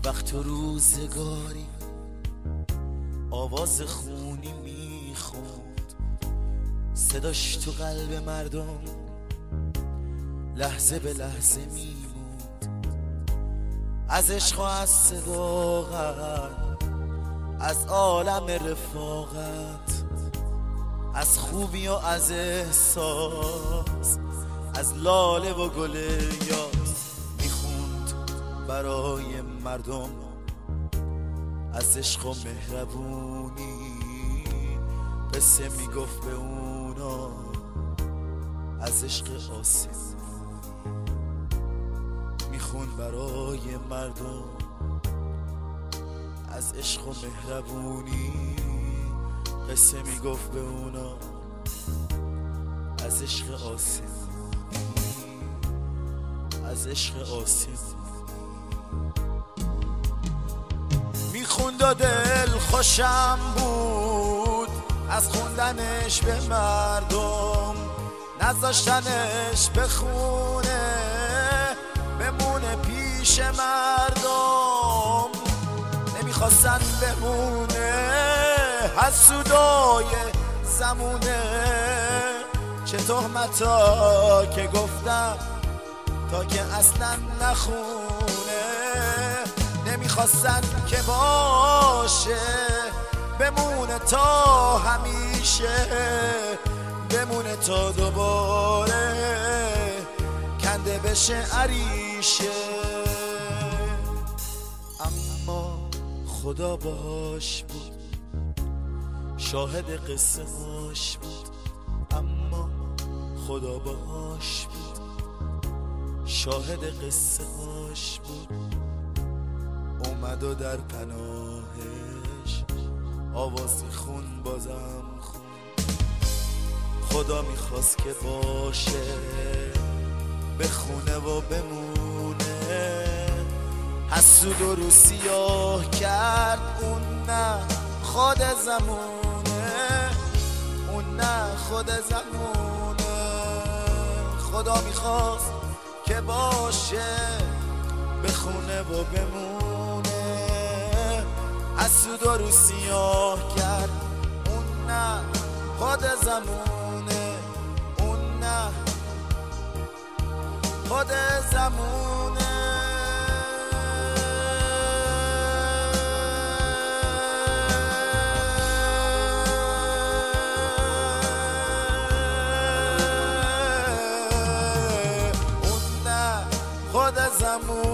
وقت تو روزگاری آواز خونی میخوند، صداش تو قلب مردم لحظه به لحظه میموند. از عشق و از صداقت، از عالم رفاقت، از خوبی و از احساس، از لاله و گل یاس میخوند برای مردم. از عشق و مهربونی قصه میگفت به اونا، از عشق آسمونی میخوند برای مردم. از عشق و مهربونی قصه میگفت به اونا، از عشق آسمونی، از عشق آسمونی میخوند و دل خوشم بود از خوندنش به مردم، نذاشتنش بخونه بمونه پیش مردم. نمیخواستن بمونه حسودای زمونه، چه تهمتا که گفتم تا که اصلا نخونه. نمیخواستن که باشه بمونه تا همیشه، بمونه تا دوباره کنده بشه عریشه. اما خدا باش بود، شاهد قصه هاش بود. اما خدا باش بود، شاهد قصه هاش بود. اومد و در پناهش آواز خون بازم خون. خدا میخواست که باشه بخونه و بمونه، حسود و رو سیاه کرد اون نه خود زمونه، اون نه خود زمونه. خدا میخواست که باشه بخونه و بمونه، حسود و رو سیاه کرد اون نه خود زمونه، اون نه خود زمونه. اون نه خود زمونه.